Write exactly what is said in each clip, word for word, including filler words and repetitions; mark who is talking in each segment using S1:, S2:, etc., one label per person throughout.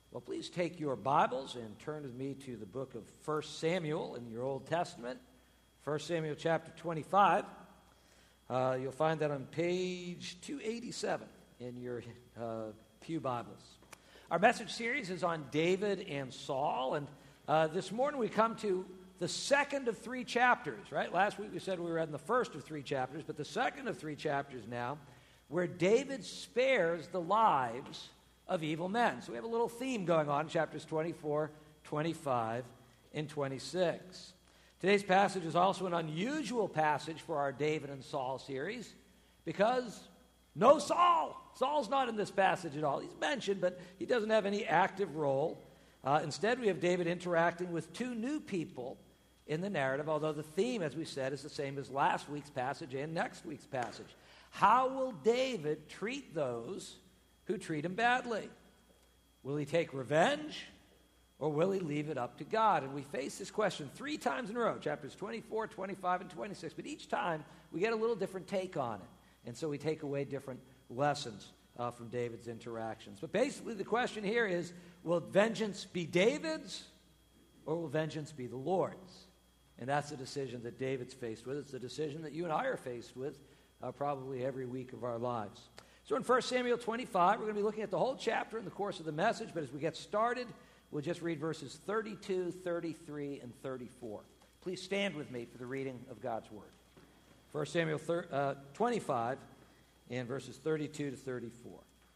S1: Well, please take your Bibles and turn with me to the book of First Samuel in your Old Testament. First Samuel chapter twenty-five. Uh, you'll find that on page two eighty-seven in your uh, Pew Bibles. Our message series is on David and Saul, and uh, this morning we come to the second of three chapters, right? Last week we said we were in the first of three chapters, but the second of three chapters now, where David spares the lives of evil men. So we have a little theme going on in chapters twenty-four, twenty-five, and twenty-six. Today's passage is also an unusual passage for our David and Saul series because no Saul. Saul's not in this passage at all. He's mentioned, but he doesn't have any active role. Uh, instead, we have David interacting with two new people in the narrative, although the theme, as we said, is the same as last week's passage and next week's passage. How will David treat those who treat him badly? Will he take revenge, or will he leave it up to God? And we face this question three times in a row, chapters twenty-four, twenty-five, and twenty-six. But each time, we get a little different take on it. And so we take away different lessons uh, from David's interactions. But basically, the question here is, will vengeance be David's, or will vengeance be the Lord's? And that's the decision that David's faced with. It's the decision that you and I are faced with uh, probably every week of our lives. So in First Samuel twenty-five, we're going to be looking at the whole chapter in the course of the message, but as we get started, we'll just read verses thirty-two, thirty-three, and thirty-four. Please stand with me for the reading of God's Word. First Samuel thir- uh, twenty-five and verses thirty-two to thirty-four.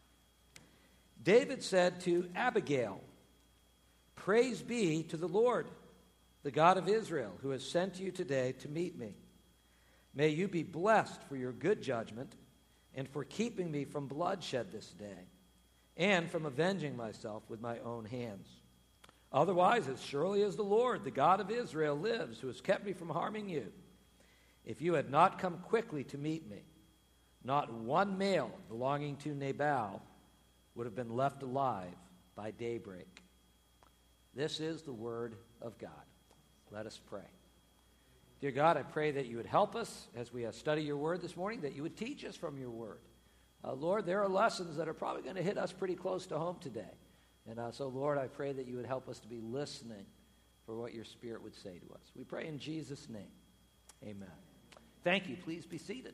S1: David said to Abigail, "Praise be to the Lord, the God of Israel, who has sent you today to meet me. May you be blessed for your good judgment and for keeping me from bloodshed this day, and from avenging myself with my own hands. Otherwise, as surely as the Lord, the God of Israel, lives, who has kept me from harming you, if you had not come quickly to meet me, not one male belonging to Nabal would have been left alive by daybreak." This is the word of God. Let us pray. Dear God, I pray that you would help us as we study your word this morning, that you would teach us from your word. Uh, Lord, there are lessons that are probably going to hit us pretty close to home today. And uh, so, Lord, I pray that you would help us to be listening for what your Spirit would say to us. We pray in Jesus' name. Amen. Thank you. Please be seated.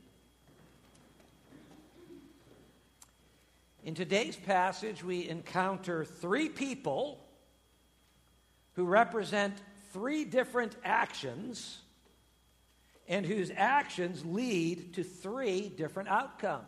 S1: In today's passage, we encounter three people who represent three different actions and whose actions lead to three different outcomes.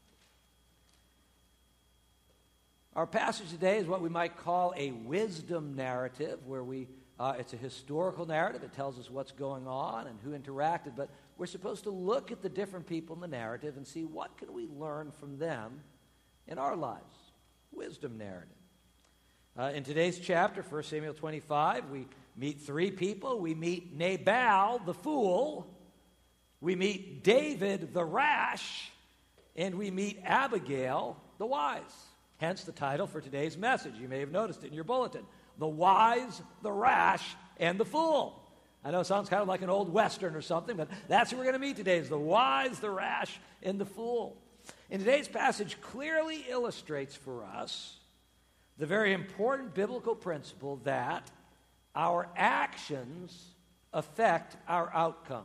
S1: Our passage today is what we might call a wisdom narrative, where we uh, it's a historical narrative. It tells us what's going on and who interacted, but we're supposed to look at the different people in the narrative and see what can we learn from them in our lives. Wisdom narrative. Uh, in today's chapter, First Samuel twenty-five, we meet three people. We meet Nabal, the fool. We meet David, the rash. And we meet Abigail, the wise. Hence the title for today's message. You may have noticed it in your bulletin. The wise, the rash, and the fool. I know it sounds kind of like an old Western or something, but that's who we're going to meet today, is the wise, the rash, and the fool. And today's passage clearly illustrates for us the very important biblical principle that our actions affect our outcomes.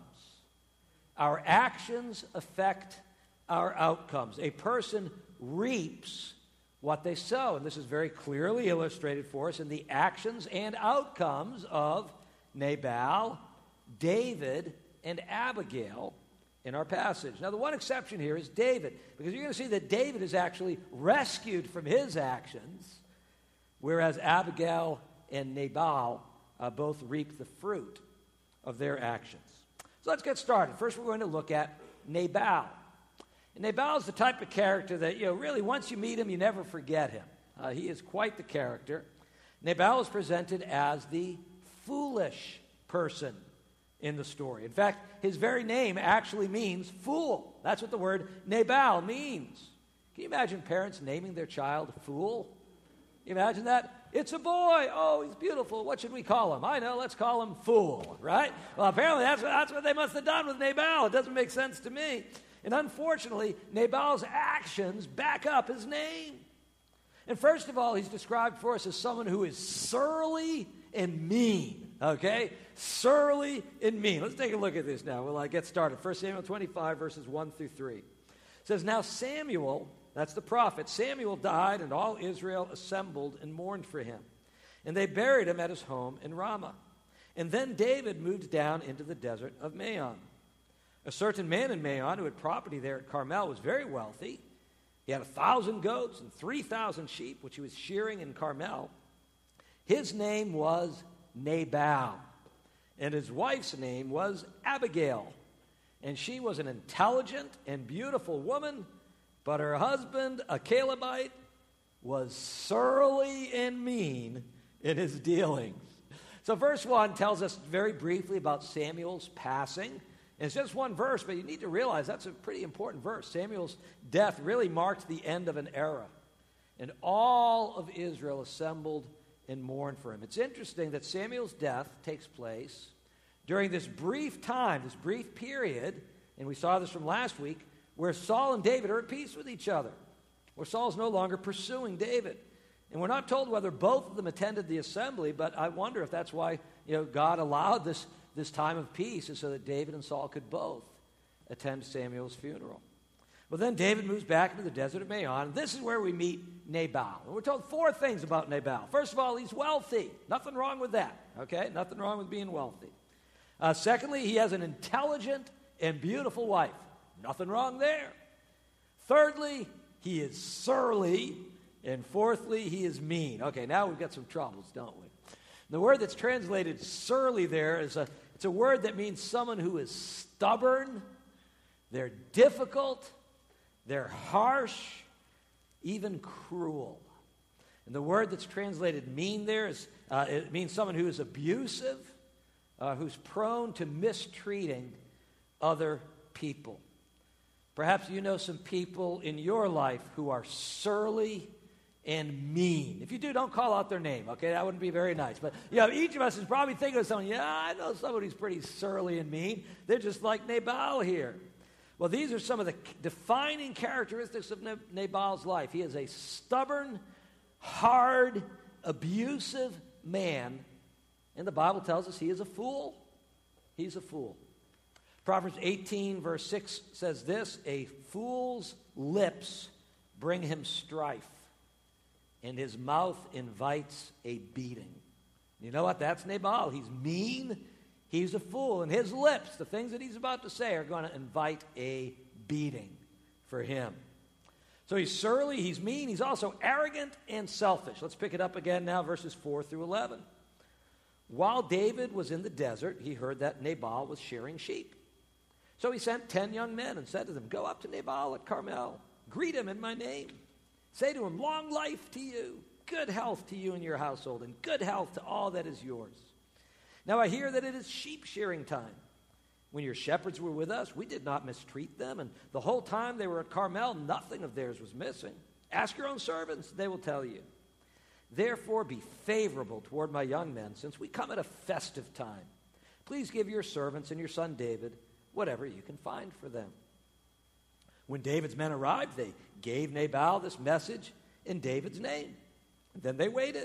S1: Our actions affect our outcomes. A person reaps what they sow. And this is very clearly illustrated for us in the actions and outcomes of Nabal, David, and Abigail in our passage. Now, the one exception here is David, because you're going to see that David is actually rescued from his actions, whereas Abigail and Nabal uh, both reap the fruit of their actions. So let's get started. First, we're going to look at Nabal. And Nabal is the type of character that, you know, really once you meet him, you never forget him. Uh, he is quite the character. Nabal is presented as the foolish person in the story. In fact, his very name actually means fool. That's what the word Nabal means. Can you imagine parents naming their child Fool? You imagine that? It's a boy. Oh, he's beautiful. What should we call him? I know. Let's call him Fool, right? Well, apparently that's what, that's what they must have done with Nabal. It doesn't make sense to me. And unfortunately, Nabal's actions back up his name. And first of all, he's described for us as someone who is surly and mean, okay? Surly and mean. Let's take a look at this now. We'll uh, get started. First Samuel twenty-five, verses one through three. It says, Now Samuel, that's the prophet, Samuel died, and all Israel assembled and mourned for him. And they buried him at his home in Ramah. And then David moved down into the desert of Maon. A certain man in Maon who had property there at Carmel was very wealthy. He had a thousand goats and three thousand sheep, which he was shearing in Carmel. His name was Nabal, and his wife's name was Abigail. And she was an intelligent and beautiful woman, but her husband, a Calebite, was surly and mean in his dealings. So verse one tells us very briefly about Samuel's passing. It's just one verse, but you need to realize that's a pretty important verse. Samuel's death really marked the end of an era. And all of Israel assembled and mourned for him. It's interesting that Samuel's death takes place during this brief time, this brief period, and we saw this from last week, where Saul and David are at peace with each other, where Saul's no longer pursuing David. And we're not told whether both of them attended the assembly, but I wonder if that's why, you know, God allowed this This time of peace is so that David and Saul could both attend Samuel's funeral. Well, then David moves back into the desert of Maon. And this is where we meet Nabal. And we're told four things about Nabal. First of all, he's wealthy. Nothing wrong with that, okay? Nothing wrong with being wealthy. Uh, secondly, he has an intelligent and beautiful wife. Nothing wrong there. Thirdly, he is surly. And fourthly, he is mean. Okay, now we've got some troubles, don't we? The word that's translated surly there is a, it's a word that means someone who is stubborn, they're difficult, they're harsh, even cruel. And the word that's translated mean there is, uh, it means someone who is abusive, uh, who's prone to mistreating other people. Perhaps you know some people in your life who are surly and mean. If you do, don't call out their name, okay? That wouldn't be very nice. But, you know, each of us is probably thinking of someone, yeah, I know somebody who's pretty surly and mean. They're just like Nabal here. Well, these are some of the defining characteristics of Nabal's life. He is a stubborn, hard, abusive man, and the Bible tells us he is a fool. He's a fool. Proverbs eighteen, verse six says this, a fool's lips bring him strife, and his mouth invites a beating. You know what? That's Nabal. He's mean. He's a fool. And his lips, the things that he's about to say, are going to invite a beating for him. So he's surly. He's mean. He's also arrogant and selfish. Let's pick it up again now, verses four through eleven. While David was in the desert, he heard that Nabal was shearing sheep. So he sent ten young men and said to them, go up to Nabal at Carmel. Greet him in my name. Say to him, long life to you, good health to you and your household, and good health to all that is yours. Now I hear that it is sheep shearing time. When your shepherds were with us, we did not mistreat them, and the whole time they were at Carmel, nothing of theirs was missing. Ask your own servants, they will tell you. Therefore be favorable toward my young men, since we come at a festive time. Please give your servants and your son David whatever you can find for them. When David's men arrived, they gave Nabal this message in David's name. Then they waited.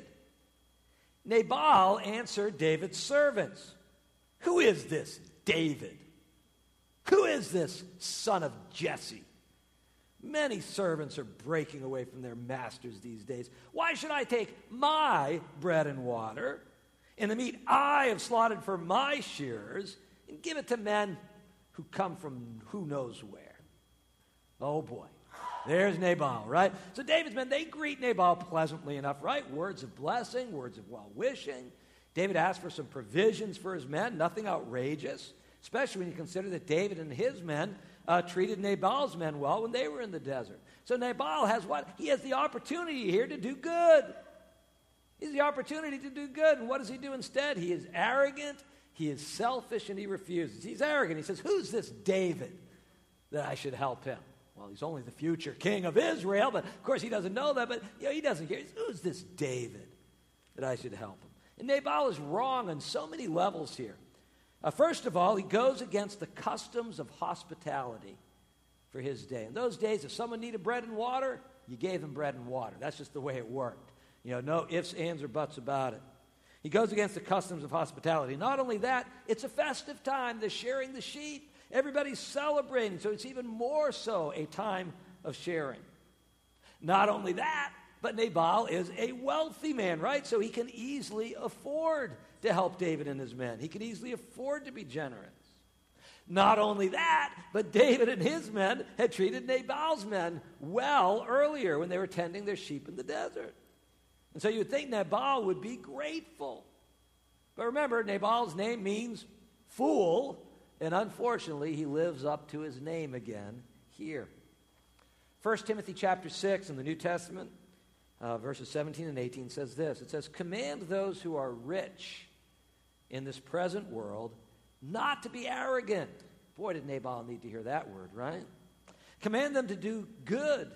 S1: Nabal answered David's servants, who is this David? Who is this son of Jesse? Many servants are breaking away from their masters these days. Why should I take my bread and water and the meat I have slaughtered for my shearers and give it to men who come from who knows where? Oh boy, there's Nabal, right? So David's men, they greet Nabal pleasantly enough, right? Words of blessing, words of well-wishing. David asked for some provisions for his men, nothing outrageous, especially when you consider that David and his men uh, treated Nabal's men well when they were in the desert. So Nabal has what? He has the opportunity here to do good. He has the opportunity to do good, and what does he do instead? He is arrogant, he is selfish, and he refuses. He's arrogant. He says, who's this David that I should help him? Well, he's only the future king of Israel, but of course he doesn't know that, but you know, he doesn't care. Who's this David that I should help him? And Nabal is wrong on so many levels here. Uh, first of all, he goes against the customs of hospitality for his day. In those days, if someone needed bread and water, you gave them bread and water. That's just the way it worked. You know, no ifs, ands, or buts about it. He goes against the customs of hospitality. Not only that, it's a festive time. They're sharing the sheep. Everybody's celebrating, so it's even more so a time of sharing. Not only that, but Nabal is a wealthy man, right? So he can easily afford to help David and his men. He can easily afford to be generous. Not only that, but David and his men had treated Nabal's men well earlier when they were tending their sheep in the desert. And so you would think Nabal would be grateful. But remember, Nabal's name means fool, and unfortunately, he lives up to his name again here. First Timothy chapter six in the New Testament, uh, verses seventeen and eighteen says this. It says, command those who are rich in this present world not to be arrogant. Boy, did Nabal need to hear that word, right? Command them to do good,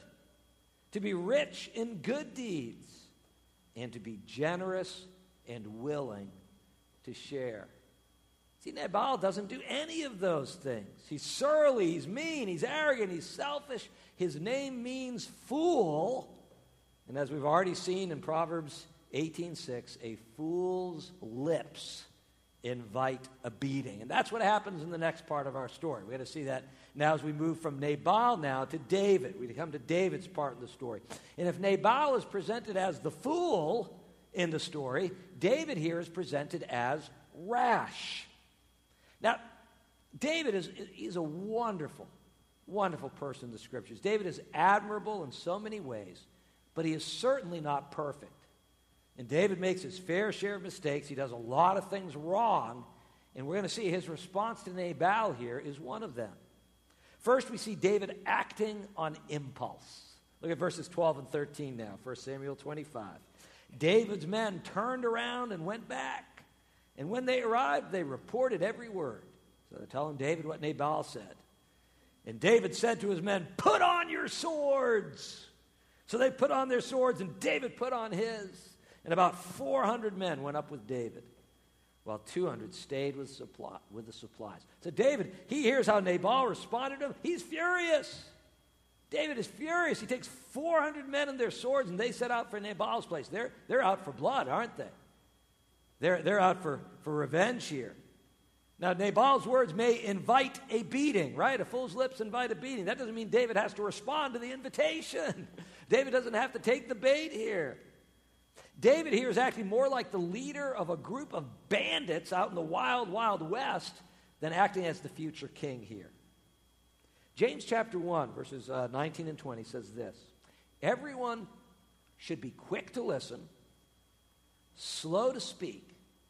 S1: to be rich in good deeds, and to be generous and willing to share. See, Nabal doesn't do any of those things. He's surly, he's mean, he's arrogant, he's selfish. His name means fool. And as we've already seen in Proverbs eighteen six, a fool's lips invite a beating. And that's what happens in the next part of our story. We're going to see that now as we move from Nabal now to David. We come to David's part in the story. And if Nabal is presented as the fool in the story, David here is presented as rash. Now, David is he's a wonderful, wonderful person in the Scriptures. David is admirable in so many ways, but he is certainly not perfect. And David makes his fair share of mistakes. He does a lot of things wrong. And we're going to see his response to Nabal here is one of them. First, we see David acting on impulse. Look at verses twelve and thirteen now, First Samuel twenty-five. David's men turned around and went back. And when they arrived, they reported every word. So they're telling David what Nabal said. And David said to his men, put on your swords. So they put on their swords, and David put on his. And about four hundred men went up with David, while two hundred stayed with, supply, with the supplies. So David, he hears how Nabal responded to him. He's furious. David is furious. He takes four hundred men and their swords, and they set out for Nabal's place. They're, they're out for blood, aren't they? They're, they're out for, for revenge here. Now, Nabal's words may invite a beating, right? A fool's lips invite a beating. That doesn't mean David has to respond to the invitation. David doesn't have to take the bait here. David here is acting more like the leader of a group of bandits out in the wild, wild west than acting as the future king here. James chapter one, verses uh, nineteen and twenty says this. Everyone should be quick to listen, slow to speak,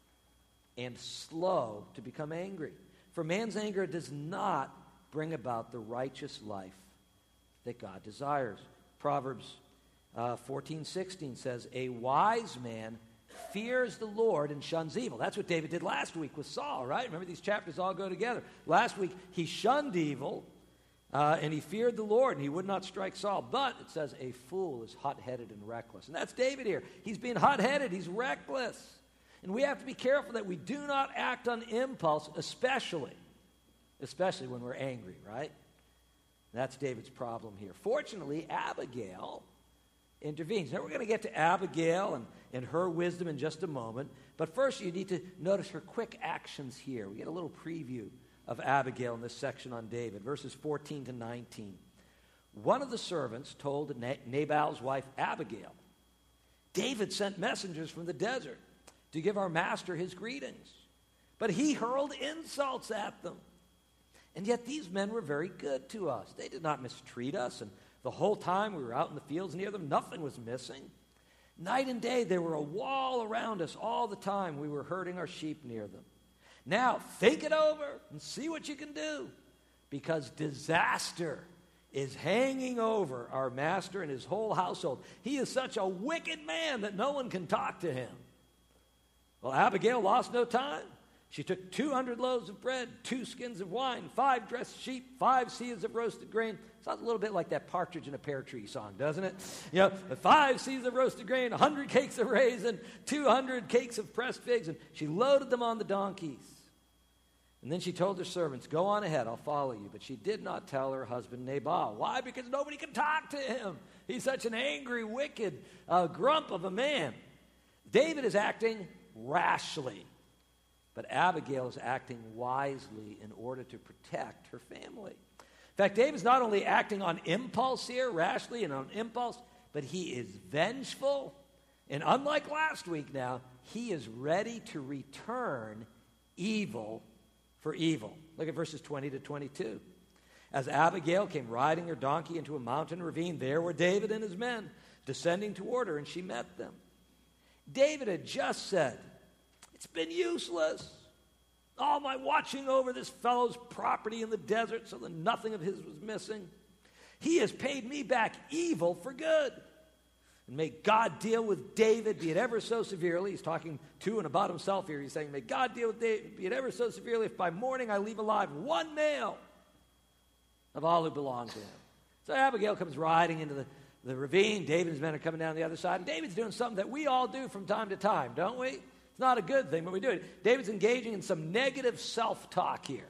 S1: and slow to become angry. For man's anger does not bring about the righteous life that God desires. Proverbs uh, fourteen sixteen says, a wise man fears the Lord and shuns evil. That's what David did last week with Saul, right? Remember, these chapters all go together. Last week, he shunned evil, uh, and he feared the Lord, and he would not strike Saul. But it says, a fool is hot-headed and reckless. And that's David here. He's being hot-headed. He's reckless. And we have to be careful that we do not act on impulse, especially, especially when we're angry, right? That's David's problem here. Fortunately, Abigail intervenes. Now, we're going to get to Abigail and, and her wisdom in just a moment. But first, you need to notice her quick actions here. We get a little preview of Abigail in this section on David, verses fourteen to nineteen. One of the servants told Nabal's wife, Abigail, David sent messengers from the desert to give our master his greetings. But he hurled insults at them. And yet these men were very good to us. They did not mistreat us, and the whole time we were out in the fields near them, nothing was missing. Night and day, there were a wall around us all the time we were herding our sheep near them. Now, think it over and see what you can do, because disaster is hanging over our master and his whole household. He is such a wicked man that no one can talk to him. Well, Abigail lost no time. She took two hundred loaves of bread, two skins of wine, five dressed sheep, five seahs of roasted grain. Sounds a little bit like that Partridge in a Pear Tree song, doesn't it? You know, five seahs of roasted grain, one hundred cakes of raisin, two hundred cakes of pressed figs, and she loaded them on the donkeys. And then she told her servants, go on ahead, I'll follow you. But she did not tell her husband Nabal. Why? Because nobody can talk to him. He's such an angry, wicked uh, grump of a man. David is acting rashly, but Abigail is acting wisely in order to protect her family. In fact, David's not only acting on impulse here, rashly and on impulse, but he is vengeful. And unlike last week now, he is ready to return evil for evil. Look at verses twenty to twenty-two. As Abigail came riding her donkey into a mountain ravine, there were David and his men descending toward her, and she met them. David had just said, "It's been useless. All my watching over this fellow's property in the desert so that nothing of his was missing. He has paid me back evil for good. And may God deal with David, be it ever so severely." He's talking to and about himself here. He's saying, "May God deal with David, be it ever so severely, if by morning I leave alive one male of all who belong to him." So Abigail comes riding into the, the ravine. David's men are coming down the other side. And David's doing something that we all do from time to time, don't we? It's not a good thing, but we do it. David's engaging in some negative self-talk here.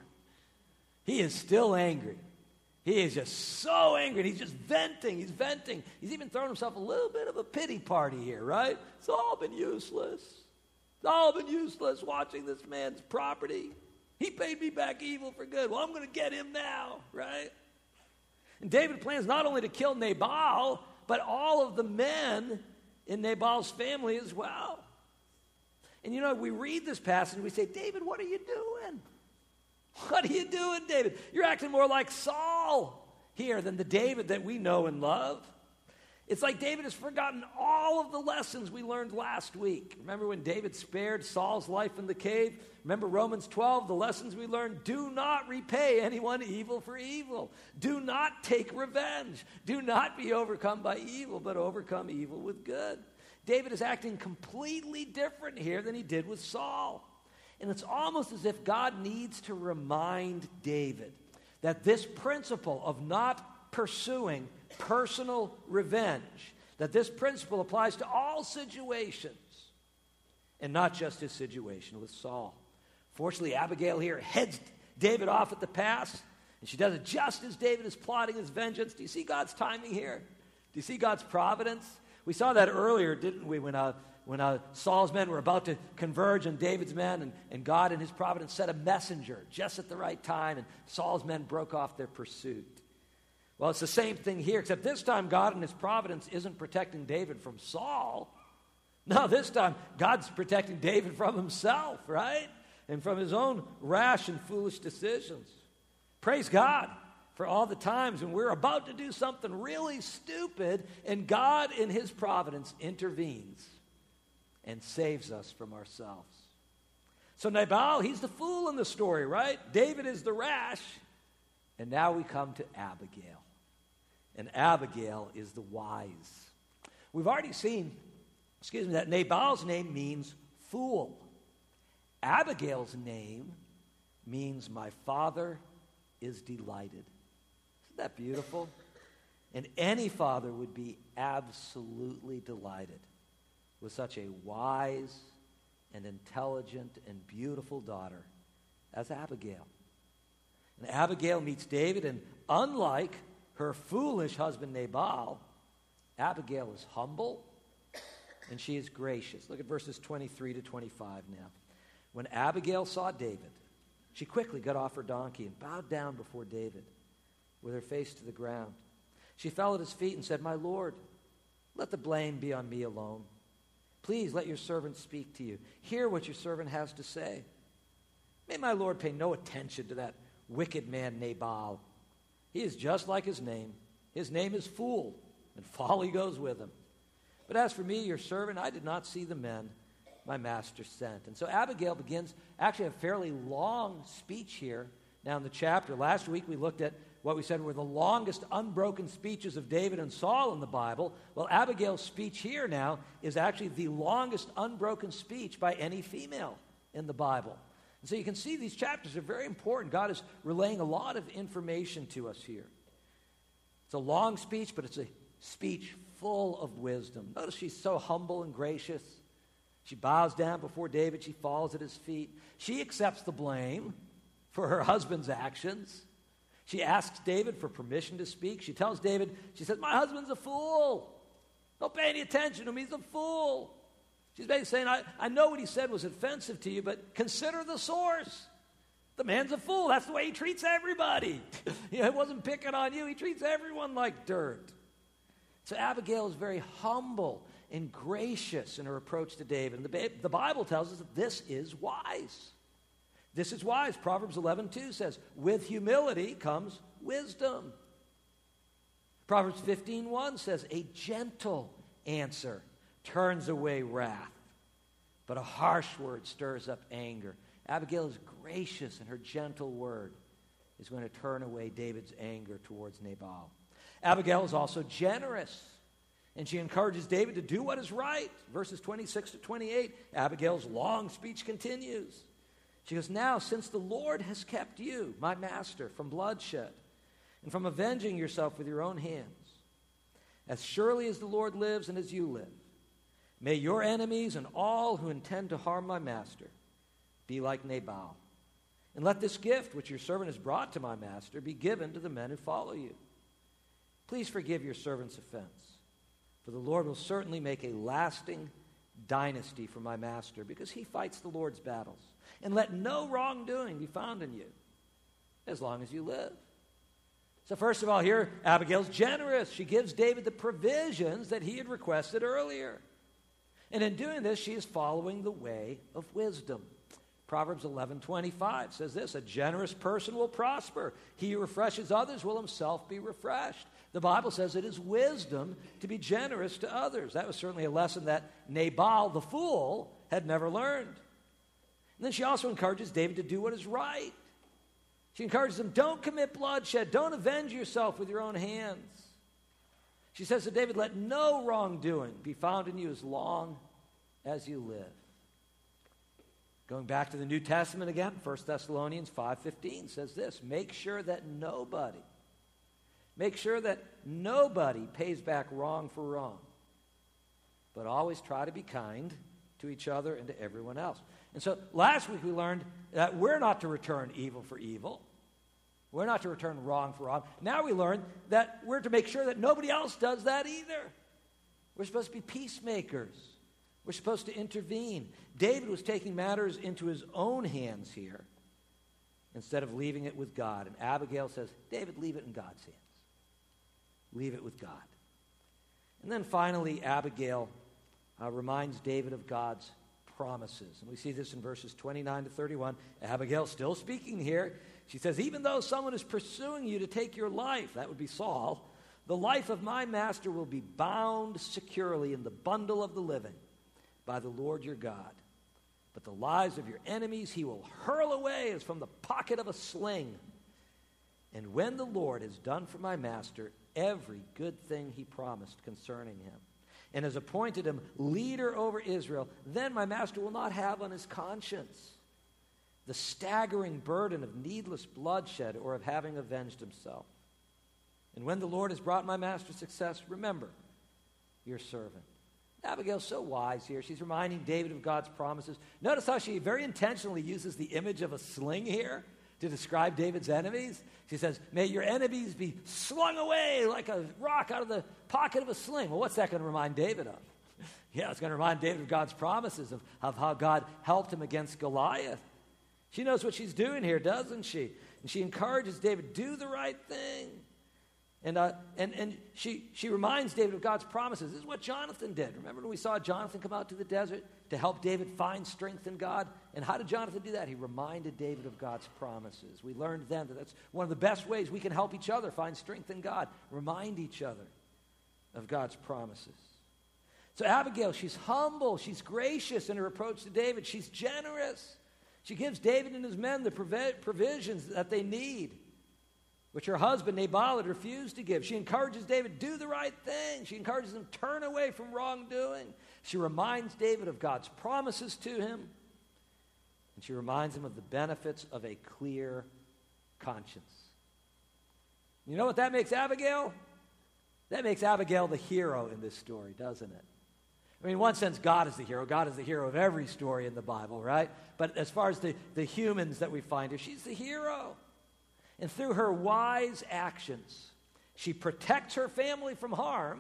S1: He is still angry. He is just so angry. He's just venting. He's venting. He's even thrown himself a little bit of a pity party here, right? It's all been useless. It's all been useless watching this man's property. He paid me back evil for good. Well, I'm going to get him now, right? And David plans not only to kill Nabal, but all of the men in Nabal's family as well. And you know, we read this passage and we say, "David, what are you doing? What are you doing, David? You're acting more like Saul here than the David that we know and love." It's like David has forgotten all of the lessons we learned last week. Remember when David spared Saul's life in the cave? Remember Romans twelve, the lessons we learned? Do not repay anyone evil for evil. Do not take revenge. Do not be overcome by evil, but overcome evil with good. David is acting completely different here than he did with Saul. And it's almost as if God needs to remind David that this principle of not pursuing personal revenge, that this principle applies to all situations and not just his situation with Saul. Fortunately, Abigail here heads David off at the pass, and she does it just as David is plotting his vengeance. Do you see God's timing here? Do you see God's providence? We saw that earlier, didn't we, when uh, when uh, Saul's men were about to converge on David's men, and, and God in his providence sent a messenger just at the right time, and Saul's men broke off their pursuit. Well, it's the same thing here, except this time God in his providence isn't protecting David from Saul. No, this time God's protecting David from himself, right? And from his own rash and foolish decisions. Praise God for all the times when we're about to do something really stupid, and God in his providence intervenes and saves us from ourselves. So Nabal, he's the fool in the story, right? David is the rash. And now we come to Abigail. And Abigail is the wise. We've already seen, excuse me, that Nabal's name means fool. Abigail's name means my father is delighted. Isn't that beautiful? And any father would be absolutely delighted with such a wise and intelligent and beautiful daughter as Abigail. And Abigail meets David, and unlike her foolish husband Nabal, Abigail is humble and she is gracious. Look at verses twenty-three to twenty-five now. When Abigail saw David, she quickly got off her donkey and bowed down before David with her face to the ground. She fell at his feet and said, "My lord, let the blame be on me alone. Please let your servant speak to you. Hear what your servant has to say. May my lord pay no attention to that wicked man Nabal. He is just like his name. His name is Fool, and folly goes with him. But as for me, your servant, I did not see the men my master sent." And so Abigail begins actually a fairly long speech here now in the chapter. Last week we looked at what we said were the longest unbroken speeches of David and Saul in the Bible. Well, Abigail's speech here now is actually the longest unbroken speech by any female in the Bible. And so you can see these chapters are very important. God is relaying a lot of information to us here. It's a long speech, but it's a speech full of wisdom. Notice she's so humble and gracious. She bows down before David. She falls at his feet. She accepts the blame for her husband's actions. She asks David for permission to speak. She tells David, she says, my husband's a fool. Don't pay any attention to him. He's a fool. She's basically saying, I, I know what he said was offensive to you, but consider the source. The man's a fool. That's the way he treats everybody. You know, it wasn't picking on you. He treats everyone like dirt. So Abigail is very humble and gracious in her approach to David. And the, the Bible tells us that this is wise. This is wise. Proverbs eleven two says, with humility comes wisdom. Proverbs fifteen one says, a gentle answer turns away wrath, but a harsh word stirs up anger. Abigail is gracious, and her gentle word is going to turn away David's anger towards Nabal. Abigail is also generous, and she encourages David to do what is right. Verses twenty-six to twenty-eight, Abigail's long speech continues. She goes, now, since the Lord has kept you, my master, from bloodshed and from avenging yourself with your own hands, as surely as the Lord lives and as you live, may your enemies and all who intend to harm my master be like Nabal. And let this gift which your servant has brought to my master be given to the men who follow you. Please forgive your servant's offense, for the Lord will certainly make a lasting dynasty for my master, because he fights the Lord's battles. And let no wrongdoing be found in you, as long as you live. So first of all, here, Abigail's generous. She gives David the provisions that he had requested earlier. And in doing this, she is following the way of wisdom. Proverbs eleven twenty-five says this, a generous person will prosper. He who refreshes others will himself be refreshed. The Bible says it is wisdom to be generous to others. That was certainly a lesson that Nabal, the fool, had never learned. And then she also encourages David to do what is right. She encourages him, don't commit bloodshed. Don't avenge yourself with your own hands. She says to David, let no wrongdoing be found in you as long as you live. Going back to the New Testament again, First Thessalonians five fifteen says this, make sure that nobody, make sure that nobody pays back wrong for wrong, but always try to be kind to each other and to everyone else. And so last week we learned that we're not to return evil for evil. We're not to return wrong for wrong. Now we learn that we're to make sure that nobody else does that either. We're supposed to be peacemakers. We're supposed to intervene. David was taking matters into his own hands here instead of leaving it with God. And Abigail says, David, leave it in God's hands. Leave it with God. And then finally, Abigail uh, reminds David of God's promises. And we see this in verses twenty-nine to thirty-one. Abigail still speaking here. She says, even though someone is pursuing you to take your life, that would be Saul, the life of my master will be bound securely in the bundle of the living by the Lord your God. But the lives of your enemies he will hurl away as from the pocket of a sling. And when the Lord has done for my master every good thing he promised concerning him, and has appointed him leader over Israel, then my master will not have on his conscience the staggering burden of needless bloodshed or of having avenged himself. And when the Lord has brought my master success, remember your servant. Abigail's so wise here. She's reminding David of God's promises. Notice how she very intentionally uses the image of a sling here to describe David's enemies. She says, may your enemies be slung away like a rock out of the pocket of a sling. Well, what's that going to remind David of? Yeah, it's going to remind David of God's promises, of, of how God helped him against Goliath. She knows what she's doing here, doesn't she? And she encourages David, do the right thing. And, uh, and, and she, she reminds David of God's promises. This is what Jonathan did. Remember when we saw Jonathan come out to the desert to help David find strength in God? And how did Jonathan do that? He reminded David of God's promises. We learned then that that's one of the best ways we can help each other find strength in God. Remind each other of God's promises. So Abigail, she's humble. She's gracious in her approach to David. She's generous. She gives David and his men the provi- provisions that they need, which her husband Nabal had refused to give. She encourages David, do the right thing. She encourages him, turn away from wrongdoing. She reminds David of God's promises to him. And she reminds him of the benefits of a clear conscience. You know what that makes Abigail? That makes Abigail the hero in this story, doesn't it? I mean, in one sense, God is the hero. God is the hero of every story in the Bible, right? But as far as the, the humans that we find here, she's the hero. And through her wise actions, she protects her family from harm,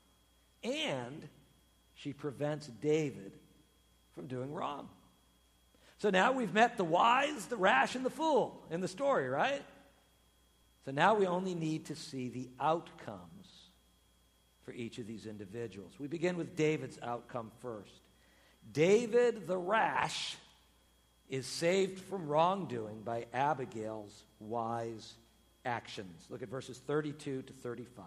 S1: and she prevents David from doing wrong. So now we've met the wise, the rash, and the fool in the story, right? So now we only need to see the outcomes for each of these individuals. We begin with David's outcome first. David the rash is saved from wrongdoing by Abigail's wise actions. Look at verses thirty-two to thirty-five.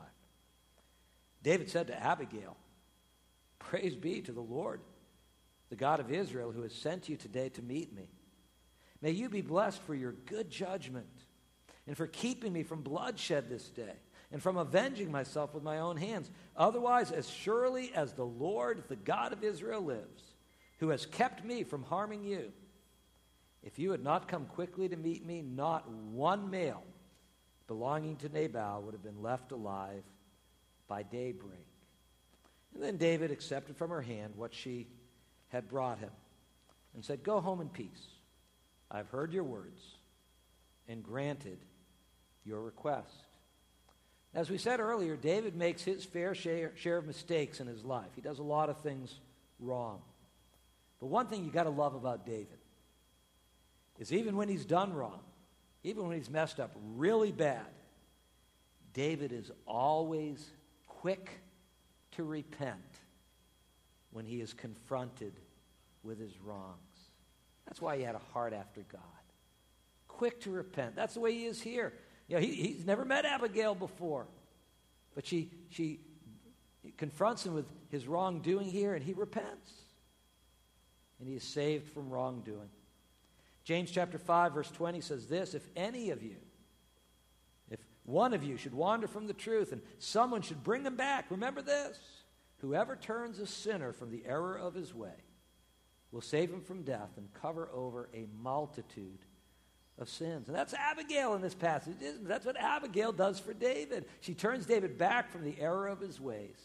S1: David said to Abigail, "Praise be to the Lord, the God of Israel, who has sent you today to meet me. May you be blessed for your good judgment and for keeping me from bloodshed this day and from avenging myself with my own hands. Otherwise, as surely as the Lord, the God of Israel, lives, who has kept me from harming you, if you had not come quickly to meet me, not one male belonging to Nabal would have been left alive by daybreak." And then David accepted from her hand what she had brought him and said, "Go home in peace. I've heard your words and granted your request." As we said earlier, David makes his fair share, share of mistakes in his life. He does a lot of things wrong. But one thing you got to love about David is even when he's done wrong, even when he's messed up really bad, David is always quick to repent when he is confronted with his wrongs. That's why he had a heart after God. Quick to repent. That's the way he is here. You know, he, he's never met Abigail before. But she, she confronts him with his wrongdoing here, and he repents. And he is saved from wrongdoing. James chapter five, verse twenty says this, "If any of you, if one of you should wander from the truth, and someone should bring him back, remember this, whoever turns a sinner from the error of his way will save him from death and cover over a multitude of sins." And that's Abigail in this passage, isn't it? That's what Abigail does for David. She turns David back from the error of his ways.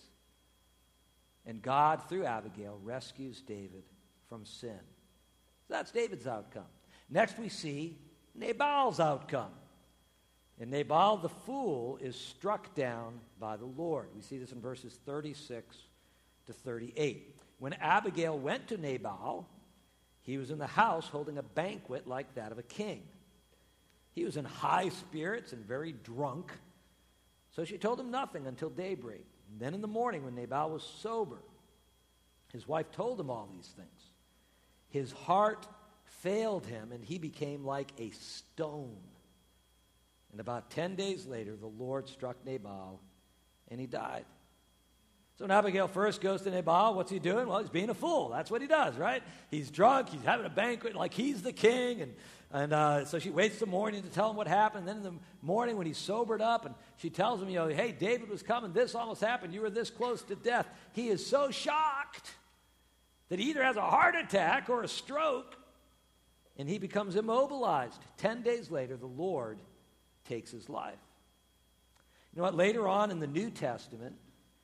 S1: And God, through Abigail, rescues David from sin. So that's David's outcome. Next we see Nabal's outcome. And Nabal the fool is struck down by the Lord. We see this in verses thirty-six to thirty-eight. When Abigail went to Nabal, he was in the house holding a banquet like that of a king. He was in high spirits and very drunk, so she told him nothing until daybreak. And then in the morning, when Nabal was sober, his wife told him all these things. His heart failed him, and he became like a stone. And about ten days later, the Lord struck Nabal, and he died. So when Abigail first goes to Nabal, what's he doing? Well, he's being a fool. That's what he does, right? He's drunk. He's having a banquet like he's the king. And, and uh, so she waits till morning to tell him what happened. Then in the morning when he's sobered up, and she tells him, you know, hey, David was coming. This almost happened. You were this close to death. He is so shocked that he either has a heart attack or a stroke, and he becomes immobilized. Ten days later, the Lord takes his life. You know what? Later on in the New Testament,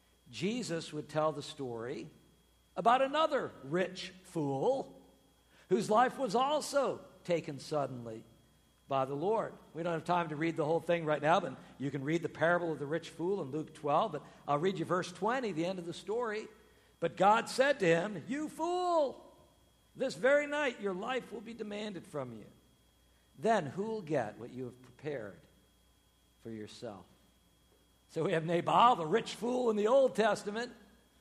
S1: Jesus would tell the story about another rich fool whose life was also taken suddenly by the Lord. We don't have time to read the whole thing right now, but you can read the parable of the rich fool in Luke twelve, but I'll read you verse twenty, the end of the story. "But God said to him, 'You fool, this very night your life will be demanded from you. Then who will get what you have prepared for yourself?'" So we have Nabal, the rich fool in the Old Testament,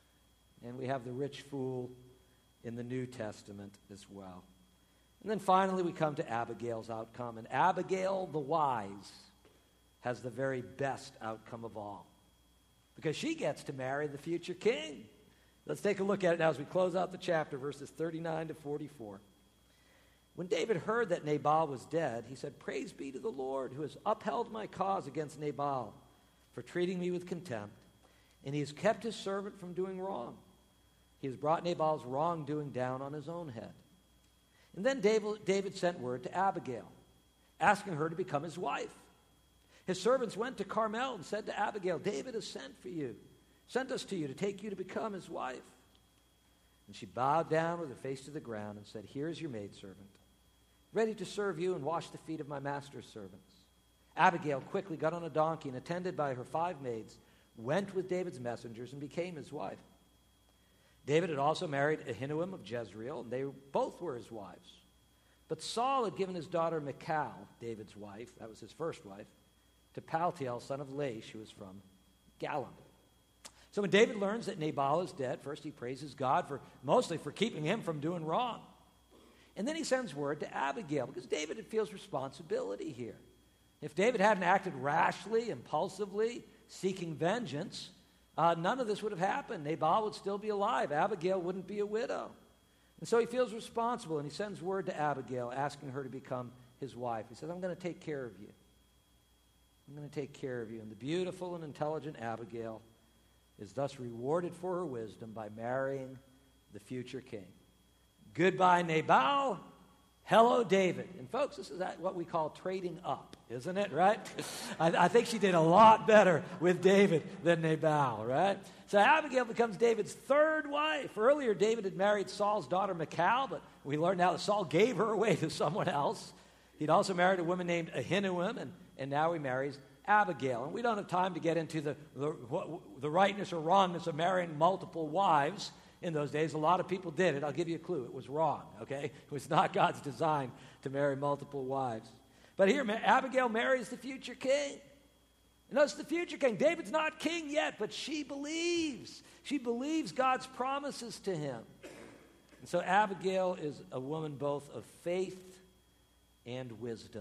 S1: and we have the rich fool in the New Testament as well. And then finally we come to Abigail's outcome. And Abigail the wise has the very best outcome of all, because she gets to marry the future king. Let's take a look at it now as we close out the chapter, verses thirty-nine to forty-four. "When David heard that Nabal was dead, he said, 'Praise be to the Lord, who has upheld my cause against Nabal for treating me with contempt, and he has kept his servant from doing wrong. He has brought Nabal's wrongdoing down on his own head.' And then David, David sent word to Abigail, asking her to become his wife. His servants went to Carmel and said to Abigail, 'David has sent for you, sent us to you to take you to become his wife.' And she bowed down with her face to the ground and said, 'Here is your maidservant, ready to serve you and wash the feet of my master's servants.' Abigail quickly got on a donkey and, attended by her five maids, went with David's messengers and became his wife. David had also married Ahinoam of Jezreel, and they both were his wives. But Saul had given his daughter Michal, David's wife, that was his first wife, to Paltiel, son of Laish, who was from Gallim. So when David learns that Nabal is dead, first he praises God for mostly for keeping him from doing wrong. And then he sends word to Abigail, because David feels responsibility here. If David hadn't acted rashly, impulsively, seeking vengeance, uh, none of this would have happened. Nabal would still be alive. Abigail wouldn't be a widow. And so he feels responsible, and he sends word to Abigail, asking her to become his wife. He says, I'm going to take care of you. I'm going to take care of you. And the beautiful and intelligent Abigail is thus rewarded for her wisdom by marrying the future king. Goodbye, Nabal. Hello, David. And folks, this is what we call trading up, isn't it, right? I, I think she did a lot better with David than Nabal, right? So Abigail becomes David's third wife. Earlier, David had married Saul's daughter Michal, but we learned now that Saul gave her away to someone else. He'd also married a woman named Ahinoam, and, and now he marries Abigail. And we don't have time to get into the, the, the rightness or wrongness of marrying multiple wives. In those days, a lot of people did it. I'll give you a clue. It was wrong, okay? It was not God's design to marry multiple wives. But here, Abigail marries the future king. And notice the future king. David's not king yet, but she believes. She believes God's promises to him. And so Abigail is a woman both of faith and wisdom.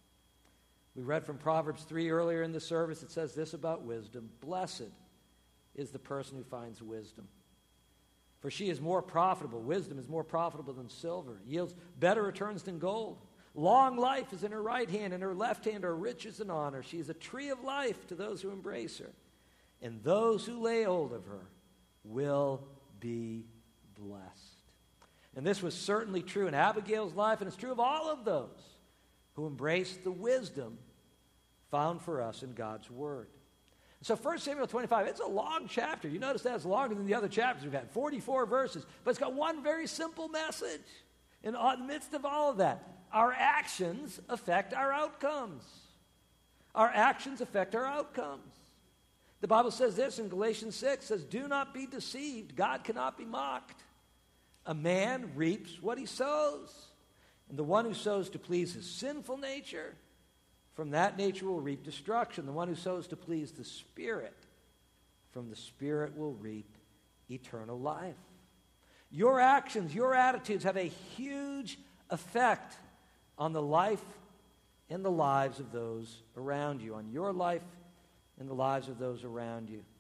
S1: We read from Proverbs three earlier in the service. It says this about wisdom. Blessed is the person who finds wisdom. For she is more profitable. Wisdom is more profitable than silver. Yields better returns than gold. Long life is in her right hand, and her left hand are riches and honor. She is a tree of life to those who embrace her. And those who lay hold of her will be blessed. And this was certainly true in Abigail's life, and it's true of all of those who embrace the wisdom found for us in God's Word. So First Samuel twenty-five, it's a long chapter. You notice that it's longer than the other chapters we've had, forty-four verses. But it's got one very simple message. In the midst of all of that, our actions affect our outcomes. Our actions affect our outcomes. The Bible says this in Galatians six, says, do not be deceived. God cannot be mocked. A man reaps what he sows. And the one who sows to please his sinful nature, from that nature will reap destruction. The one who sows to please the Spirit, from the Spirit will reap eternal life. Your actions, your attitudes have a huge effect on the life and the lives of those around you, on your life and the lives of those around you.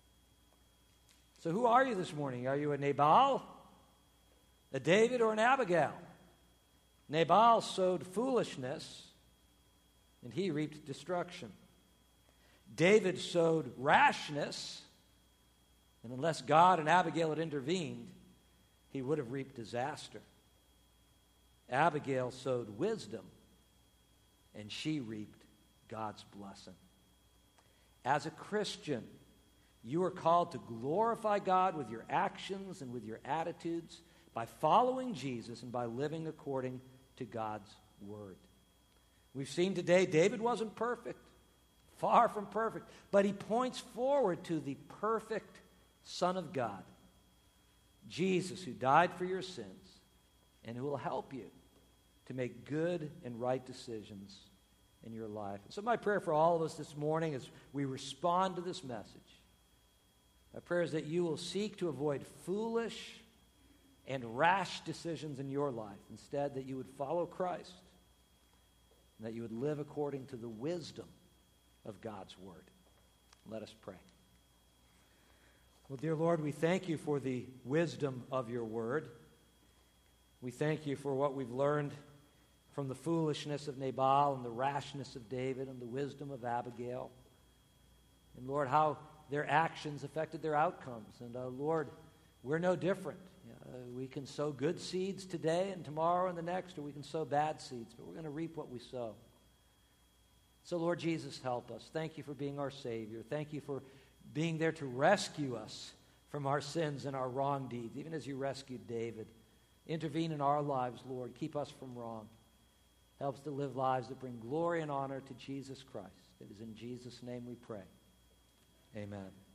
S1: So who are you this morning? Are you a Nabal, a David, or an Abigail? Nabal sowed foolishness, and he reaped destruction. David sowed rashness, and unless God and Abigail had intervened, he would have reaped disaster. Abigail sowed wisdom, and she reaped God's blessing. As a Christian, you are called to glorify God with your actions and with your attitudes by following Jesus and by living according to God's Word. We've seen today David wasn't perfect, far from perfect, but he points forward to the perfect Son of God, Jesus, who died for your sins and who will help you to make good and right decisions in your life. So my prayer for all of us this morning as we respond to this message, my prayer is that you will seek to avoid foolish and rash decisions in your life. Instead, that you would follow Christ and that you would live according to the wisdom of God's Word. Let us pray. Well, dear Lord, we thank you for the wisdom of your Word. We thank you for what we've learned from the foolishness of Nabal and the rashness of David and the wisdom of Abigail. And Lord, how their actions affected their outcomes. And uh, Lord, we're no different. Uh, we can sow good seeds today and tomorrow and the next, or we can sow bad seeds, but we're going to reap what we sow. So Lord Jesus, help us. Thank you for being our Savior. Thank you for being there to rescue us from our sins and our wrong deeds, even as you rescued David. Intervene in our lives, Lord. Keep us from wrong. Help us to live lives that bring glory and honor to Jesus Christ. It is in Jesus' name we pray. Amen.